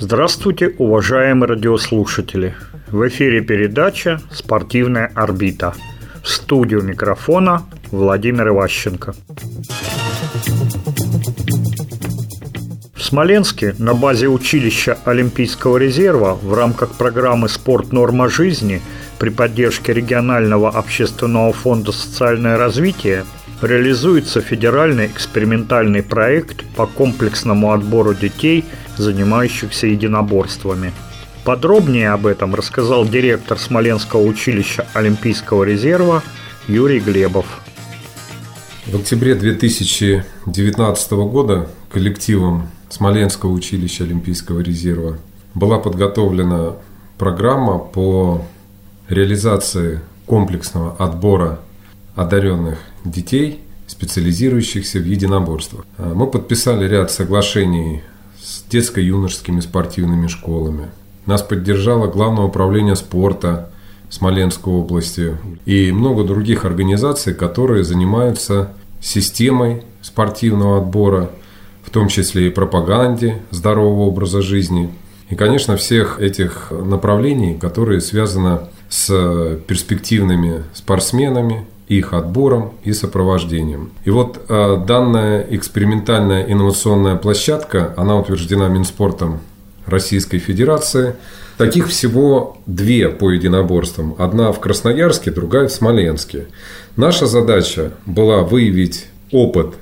Здравствуйте, уважаемые радиослушатели! В эфире передача «Спортивная орбита». В студию микрофона Владимир Иващенко. В Смоленске на базе училища Олимпийского резерва в рамках программы «Спорт. Норма жизни» при поддержке регионального общественного фонда «Социальное развитие» реализуется федеральный экспериментальный проект по комплексному отбору детей, занимающихся единоборствами. Подробнее об этом рассказал директор Смоленского училища Олимпийского резерва Юрий Глебов. В октябре 2019 года коллективом Смоленского училища Олимпийского резерва была подготовлена программа по реализации комплексного отбора одаренных детей, специализирующихся в единоборствах. Мы подписали ряд соглашений с детско-юношескими спортивными школами. Нас поддержало Главное управление спорта Смоленской области и много других организаций, которые занимаются системой спортивного отбора, в том числе и пропаганде здорового образа жизни. И, конечно, всех этих направлений, которые связаны с перспективными спортсменами, их отбором и сопровождением. И вот данная экспериментальная инновационная площадка, она утверждена Минспортом Российской Федерации. Таких всего две по единоборствам. Одна в Красноярске, другая в Смоленске. Наша задача была выявить опыт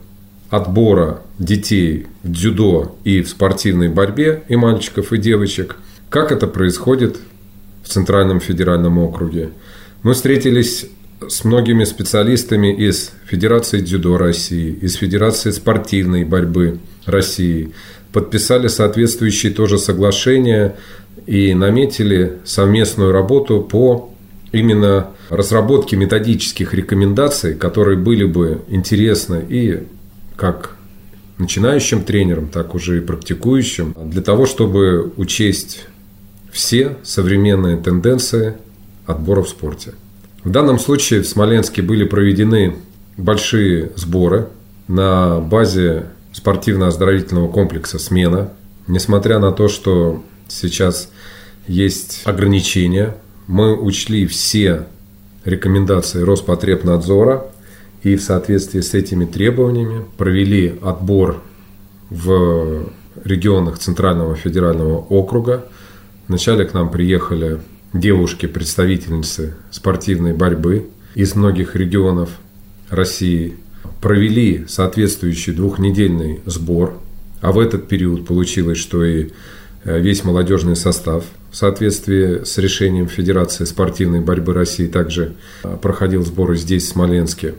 отбора детей в дзюдо и в спортивной борьбе, и мальчиков, и девочек. Как это происходит в Центральном федеральном округе. Мы встретились с многими специалистами из Федерации дзюдо России, из Федерации спортивной борьбы России. Подписали соответствующие тоже соглашения и наметили совместную работу по именно разработке методических рекомендаций, которые были бы интересны и как начинающим тренерам, так уже и практикующим, для того, чтобы учесть все современные тенденции отбора в спорте. В данном случае в Смоленске были проведены большие сборы на базе спортивно-оздоровительного комплекса «Смена». Несмотря на то, что сейчас есть ограничения, мы учли все рекомендации Роспотребнадзора и в соответствии с этими требованиями провели отбор в регионах Центрального федерального округа. Вначале к нам приехали девушки-представительницы спортивной борьбы из многих регионов России, провели соответствующий двухнедельный сбор, а в этот период получилось, что и весь молодежный состав в соответствии с решением Федерации спортивной борьбы России также проходил сборы здесь, в Смоленске,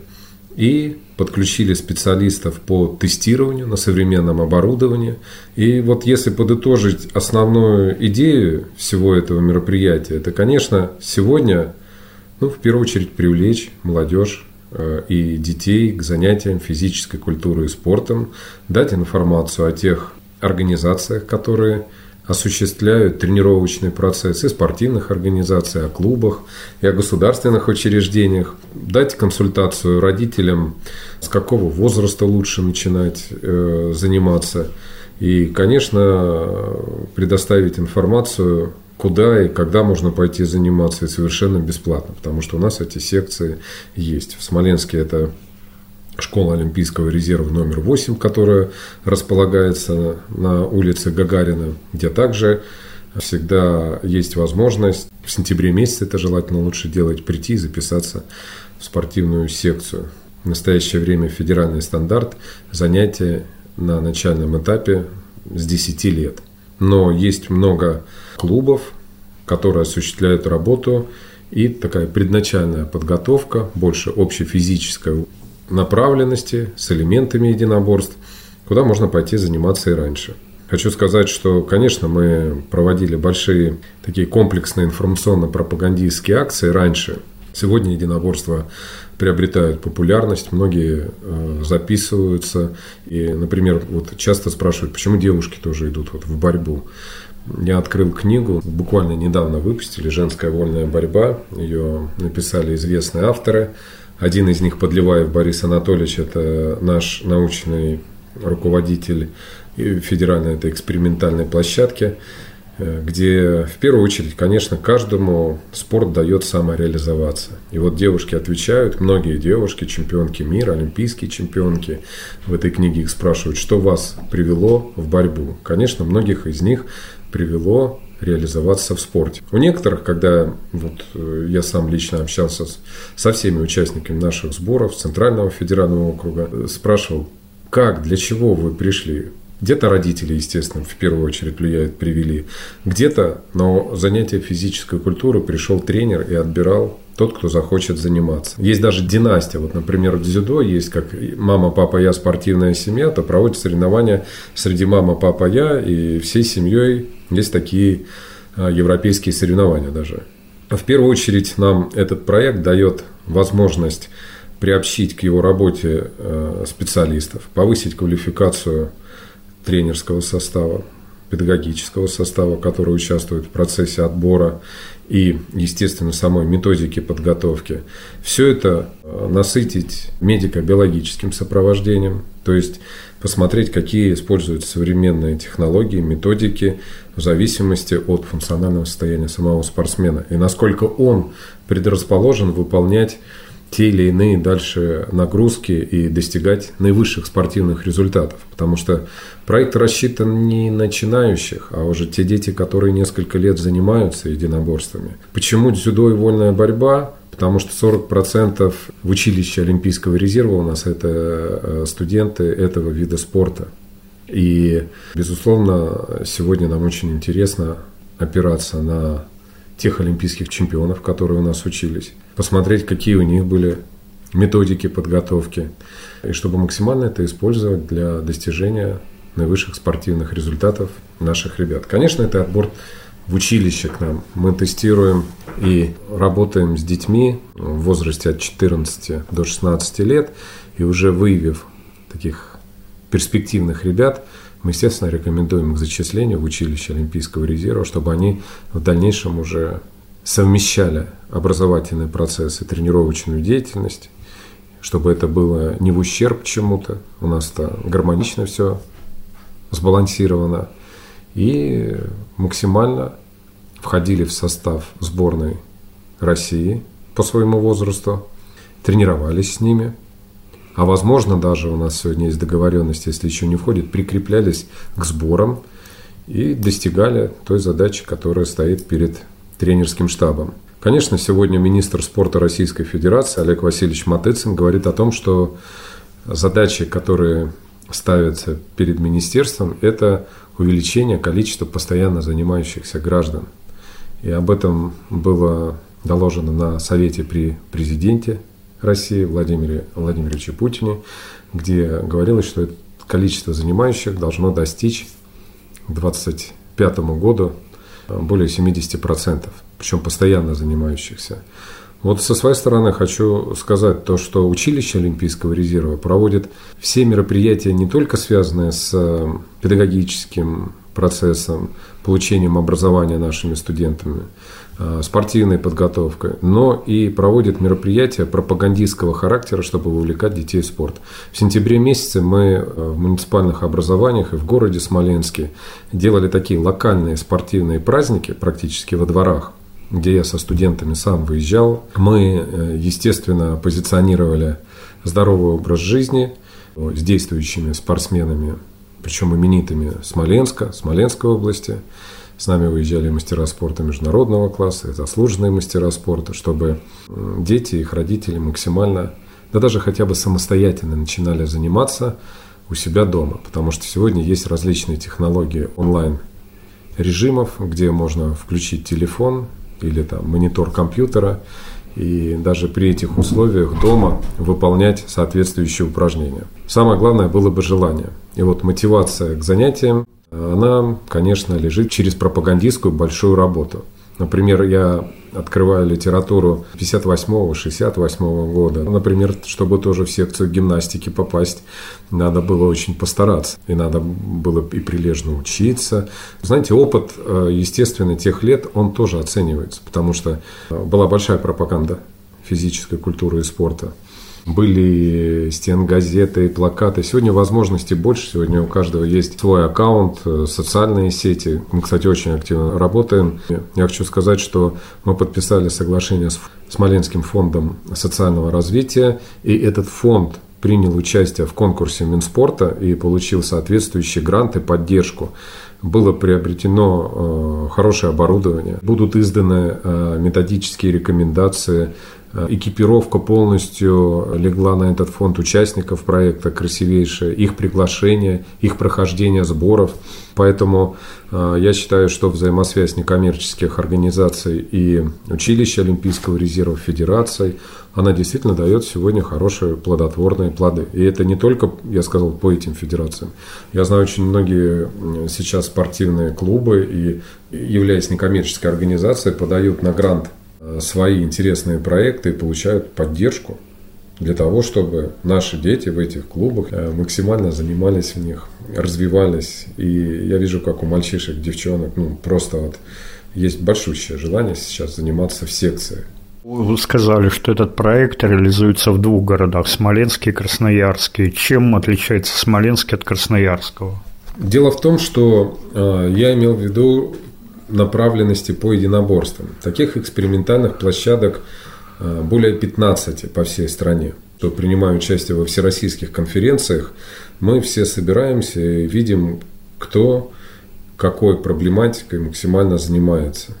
и подключили специалистов по тестированию на современном оборудовании. И вот если подытожить основную идею всего этого мероприятия, это, конечно, сегодня, в первую очередь, привлечь молодежь и детей к занятиям физической культурой и спортом, дать информацию о тех организациях, которые осуществляют тренировочный процесс, и спортивных организаций, о клубах, и о государственных учреждениях, дать консультацию родителям, с какого возраста лучше начинать заниматься, и, конечно, предоставить информацию, куда и когда можно пойти заниматься, и совершенно бесплатно, потому что у нас эти секции есть. В Смоленске это школа Олимпийского резерва номер 8, которая располагается на улице Гагарина, где также всегда есть возможность в сентябре месяце, это желательно лучше делать, прийти и записаться в спортивную секцию. В настоящее время федеральный стандарт занятия на начальном этапе с 10 лет. Но есть много клубов, которые осуществляют работу, и такая предначальная подготовка, больше общефизическая направленности, с элементами единоборств, куда можно пойти заниматься и раньше. Хочу сказать, что, конечно, мы проводили большие такие комплексные информационно-пропагандистские акции раньше. Сегодня единоборства приобретают популярность, многие записываются. И, например, вот часто спрашивают, почему девушки тоже идут в борьбу. Я открыл книгу, буквально недавно выпустили «Женская вольная борьба». Ее написали известные авторы. Один из них, Подливаев Борис Анатольевич, это наш научный руководитель федеральной этой экспериментальной площадки. где в первую очередь, конечно, каждому спорт дает самореализоваться. И вот девушки отвечают, многие девушки, чемпионки мира, олимпийские чемпионки, в этой книге их спрашивают, что вас привело в борьбу. Конечно, многих из них привело реализоваться в спорте. У некоторых, когда я сам лично общался со всеми участниками наших сборов Центрального федерального округа, спрашивал, как, для чего вы пришли. Где-то родители, естественно, в первую очередь привели. Где-то на занятия физической культуры пришел тренер и отбирал тот, кто захочет заниматься. Есть даже династия. Вот, например, в дзюдо есть как «мама, папа, я, спортивная семья», то проводят соревнования среди «мама, папа, я», и всей семьей есть такие европейские соревнования даже. В первую очередь нам этот проект дает возможность приобщить к его работе специалистов, повысить квалификацию тренерского состава, педагогического состава, который участвует в процессе отбора и, естественно, самой методики подготовки. Все это насытить медико-биологическим сопровождением, то есть посмотреть, какие используются современные технологии, методики в зависимости от функционального состояния самого спортсмена и насколько он предрасположен выполнять те или иные дальше нагрузки и достигать наивысших спортивных результатов. Потому что проект рассчитан не на начинающих, а уже те дети, которые несколько лет занимаются единоборствами. Почему дзюдо и вольная борьба? Потому что 40% в училище Олимпийского резерва у нас это студенты этого вида спорта. И, безусловно, сегодня нам очень интересно опираться на тех олимпийских чемпионов, которые у нас учились, посмотреть, какие у них были методики подготовки, и чтобы максимально это использовать для достижения наивысших спортивных результатов наших ребят. Конечно, это отбор в училище к нам. Мы тестируем и работаем с детьми в возрасте от 14 до 16 лет, и уже выявив таких перспективных ребят, мы, естественно, рекомендуем их зачислению в училище Олимпийского резерва, чтобы они в дальнейшем уже совмещали образовательный процесс и тренировочную деятельность, чтобы это было не в ущерб чему-то, у нас-то гармонично все сбалансировано, и максимально входили в состав сборной России по своему возрасту, тренировались с ними. А возможно, даже у нас сегодня есть договоренность, если еще не входит, прикреплялись к сборам и достигали той задачи, которая стоит перед тренерским штабом. Конечно, сегодня министр спорта Российской Федерации Олег Васильевич Матыцин говорит о том, что задачи, которые ставятся перед министерством, это увеличение количества постоянно занимающихся граждан. И об этом было доложено на совете при президенте России Владимире Владимировиче Путине, где говорилось, что это количество занимающих должно достичь к 2025 году более 70%, причем постоянно занимающихся. Вот со своей стороны хочу сказать то, что училище Олимпийского резерва проводит все мероприятия, не только связанные с педагогическим процессом, получением образования нашими студентами, спортивной подготовкой, но и проводит мероприятия пропагандистского характера, чтобы вовлекать детей в спорт. В сентябре месяце мы в муниципальных образованиях и в городе Смоленске делали такие локальные спортивные праздники практически во дворах, где я со студентами сам выезжал. Мы, естественно, позиционировали здоровый образ жизни с действующими спортсменами, причем именитыми Смоленска, Смоленской области. С нами выезжали мастера спорта международного класса, заслуженные мастера спорта, чтобы дети и их родители максимально, да даже хотя бы самостоятельно начинали заниматься у себя дома. Потому что сегодня есть различные технологии онлайн-режимов, где можно включить телефон или там монитор компьютера и даже при этих условиях дома выполнять соответствующие упражнения. Самое главное было бы желание. И вот мотивация к занятиям, она, конечно, лежит через пропагандистскую большую работу. Например, я открываю литературу 58-68 года. Например, чтобы тоже в секцию гимнастики попасть, надо было очень постараться. И надо было и прилежно учиться. Знаете, опыт, естественно, тех лет, он тоже оценивается, потому что была большая пропаганда физической культуры и спорта. были стенгазеты, плакаты. Сегодня возможностей больше. Сегодня у каждого есть свой аккаунт, социальные сети. Мы, кстати, очень активно работаем. Я хочу сказать, что мы подписали соглашение с Смоленским фондом социального развития. И этот фонд принял участие в конкурсе Минспорта и получил соответствующие гранты, поддержку. Было приобретено хорошее оборудование, будут изданы методические рекомендации, экипировка полностью легла на этот фонд участников проекта красивейшая, их приглашение, их прохождение сборов. Поэтому я считаю, что взаимосвязь некоммерческих организаций и училища Олимпийского резерва, федераций, она действительно дает сегодня хорошие плодотворные плоды. И это не только, я сказал, по этим федерациям. Я знаю, очень многие сейчас спортивные клубы и, являясь некоммерческой организацией, подают на грант свои интересные проекты и получают поддержку для того, чтобы наши дети в этих клубах максимально занимались в них, развивались. И я вижу, как у мальчишек, девчонок, просто вот есть большущее желание сейчас заниматься в секции. Вы сказали, что этот проект реализуется в 2 городах – Смоленске и Красноярске. Чем отличается Смоленский от Красноярского? Дело в том, что я имел в виду направленности по единоборствам. Таких экспериментальных площадок более 15 по всей стране. Кто принимает участие во всероссийских конференциях, мы все собираемся и видим, кто какой проблематикой максимально занимается.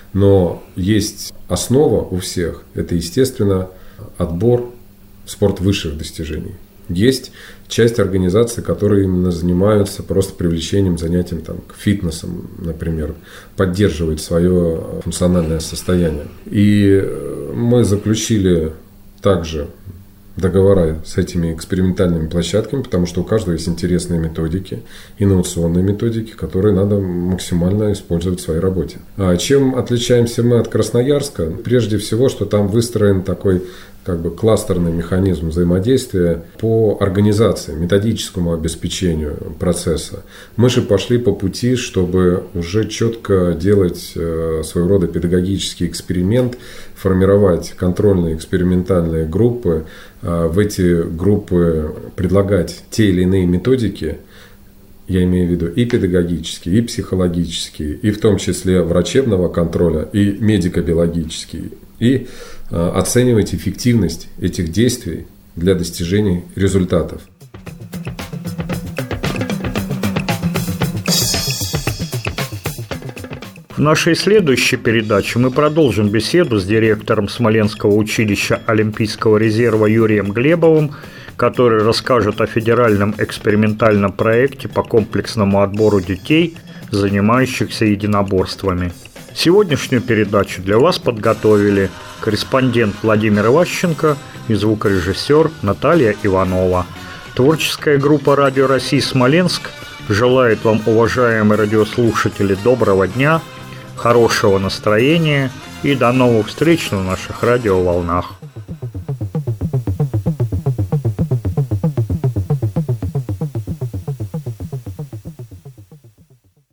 Но есть основа у всех, это, естественно, отбор в спорт высших достижений. Есть часть организаций, которые именно занимаются просто привлечением, занятием фитнесом, например, поддерживают свое функциональное состояние. И мы заключили также договора с этими экспериментальными площадками, потому что у каждого есть интересные методики, инновационные методики, которые надо максимально использовать в своей работе. А чем отличаемся мы от Красноярска? Прежде всего, что там выстроен такой кластерный механизм взаимодействия по организации, методическому обеспечению процесса. Мы же пошли по пути, чтобы уже четко делать своего рода педагогический эксперимент, формировать контрольные экспериментальные группы, в эти группы предлагать те или иные методики, я имею в виду и педагогические, и психологические, и в том числе врачебного контроля, и медико-биологические, и оценивать эффективность этих действий для достижения результатов. В нашей следующей передаче мы продолжим беседу с директором Смоленского училища Олимпийского резерва Юрием Глебовым, который расскажет о федеральном экспериментальном проекте по комплексному отбору детей, занимающихся единоборствами. Сегодняшнюю передачу для вас подготовили корреспондент Владимир Иващенко и звукорежиссер Наталья Иванова. Творческая группа «Радио России Смоленск» желает вам, уважаемые радиослушатели, доброго дня, хорошего настроения и до новых встреч на наших радиоволнах.